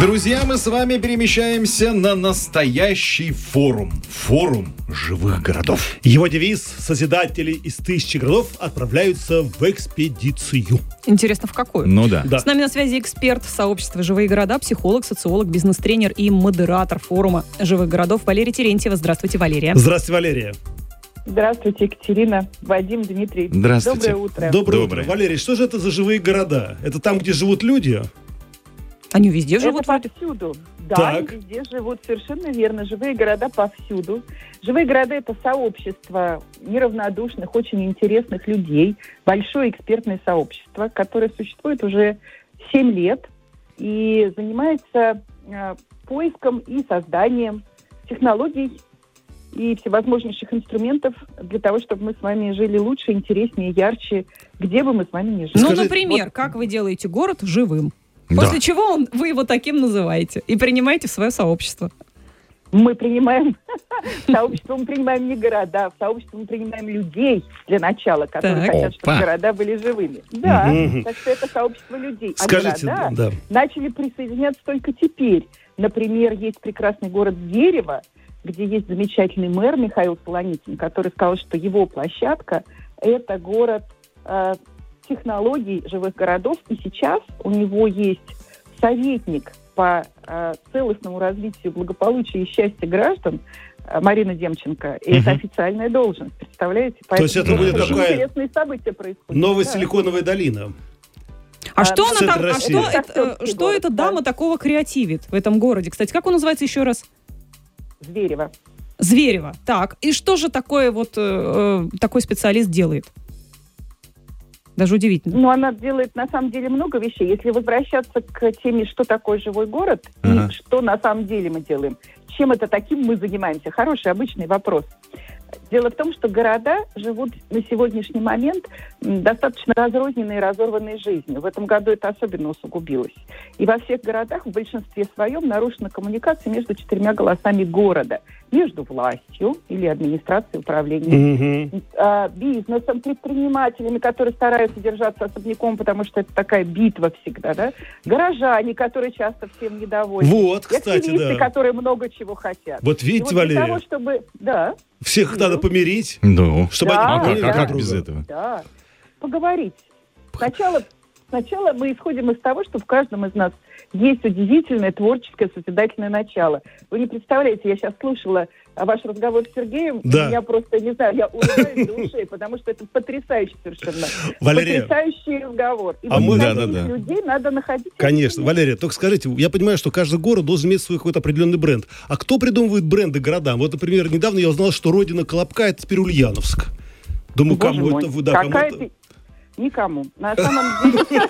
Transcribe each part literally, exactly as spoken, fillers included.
Друзья, мы с вами перемещаемся на настоящий форум. Форум живых городов. Его девиз: созидатели из тысячи городов отправляются в экспедицию. Интересно, в какую? Ну да. Да. С нами на связи эксперт сообщества «Живые города», психолог, социолог, бизнес-тренер и модератор форума живых городов Валерия Терентьева. Здравствуйте, Валерия. Здравствуйте, Валерия. Здравствуйте, Екатерина, Вадим, Дмитрий. Здравствуйте. Доброе утро. Доброе, Доброе. утро. Валерий, что же это за живые города? Это там, где живут люди? Они везде живут? Это повсюду. Да, Так. они везде живут, совершенно верно. Живые города повсюду. Живые города – это сообщество неравнодушных, очень интересных людей, большое экспертное сообщество, которое существует уже семь лет и занимается э, поиском и созданием технологий и всевозможнейших инструментов для того, чтобы мы с вами жили лучше, интереснее, ярче, где бы мы с вами ни жили. Ну, Скажите, например, вот- как вы делаете город живым? Да. После чего он, вы его таким называете и принимаете в свое сообщество. Мы принимаем в сообщество, мы принимаем не города, в сообщество мы принимаем людей для начала, которые Так. хотят, чтобы Опа. города были живыми. Да, Мгм. так что это сообщество людей. А Скажите, города да. начали присоединяться только теперь. Например, есть прекрасный город Зверево, где есть замечательный мэр Михаил Солоникин, который сказал, что его площадка – это город э, технологий живых городов, и сейчас у него есть советник по э, целостному развитию благополучия и счастья граждан э, Марина Демченко. И это Мгм. официальная должность, представляете? То есть это будет очень такая интересные события происходят. Новая Да. силиконовая долина. А А, что она центр там, а России. что, это, э, Шахтерский что город, эта да. дама такого креативит в этом городе? Кстати, как он называется еще раз? Зверево. Зверево. Так, и что же такое вот э, э, такой специалист делает? Даже удивительно. Ну, она делает на самом деле много вещей. Если возвращаться к теме, что такое живой город, Ага. и что на самом деле мы делаем, чем это таким мы занимаемся, хороший, обычный вопрос. Дело в том, что города живут на сегодняшний момент м, достаточно разрозненной и разорванной жизнью. В этом году это особенно усугубилось. И во всех городах в большинстве своем нарушена коммуникация между четырьмя голосами города. Между властью или администрацией управления, Мгм. а, бизнесом, предпринимателями, которые стараются держаться особняком, потому что это такая битва всегда, да? Горожане, которые часто всем недовольны. Вот, И кстати, активисты, да. которые много чего хотят. Вот И видите, вот для того, Валерия, чтобы... Да, всих надо помирить, Ну, чтобы Да, они а как, поняли а друг как друга. без этого? да. Поговорить. Сначала, сначала мы исходим из того, что в каждом из нас есть удивительное творческое, созидательное начало. Вы не представляете, я сейчас слушала а, ваш разговор с Сергеем, Да. и меня просто, не знаю, я улыбаюсь до ушей, потому что это потрясающий совершенно. Валерия. Потрясающий разговор. И А вот мы- таких Да, да, да. людей надо находить. Конечно. Валерия, только скажите, я понимаю, что каждый город должен иметь свой какой-то определенный бренд. А кто придумывает бренды городам? Вот, например, недавно я узнал, что родина Колобка — это теперь Ульяновск. Думаю, Боже кому мой, это вы, да, кому какая это... ты- Никому. На самом деле...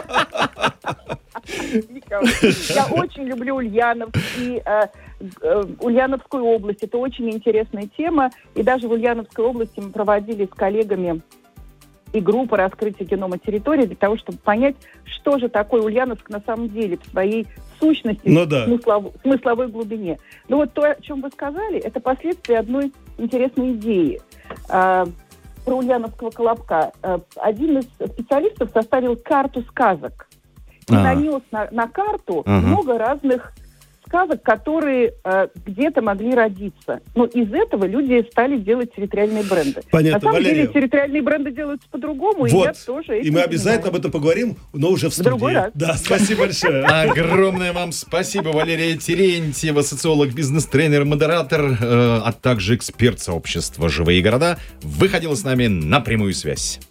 Никому. Я очень люблю Ульяновск и э, э, Ульяновскую область. Это очень интересная тема. И даже в Ульяновской области мы проводили с коллегами игру по раскрытию генома территории для того, чтобы понять, что же такое Ульяновск на самом деле в своей сущности, Ну да. смыслов- смысловой глубине. Но вот то, о чем вы сказали, это последствия одной интересной идеи. А, про Ульяновского Колобка. А, один из специалистов составил карту сказок и А. нанес на, на карту Ага. много разных сказок, которые э, где-то могли родиться. Но из этого люди стали делать территориальные бренды. Понятно, На самом Валерия. деле территориальные бренды делаются по-другому, и я Вот. тоже И этим мы обязательно об занимаюсь. этом поговорим, но уже в студии. другой раз. Да, спасибо большое. Огромное вам спасибо, Валерия Терентьева, социолог, бизнес-тренер, модератор, э, а также эксперт сообщества «Живые города», выходила с нами на прямую связь.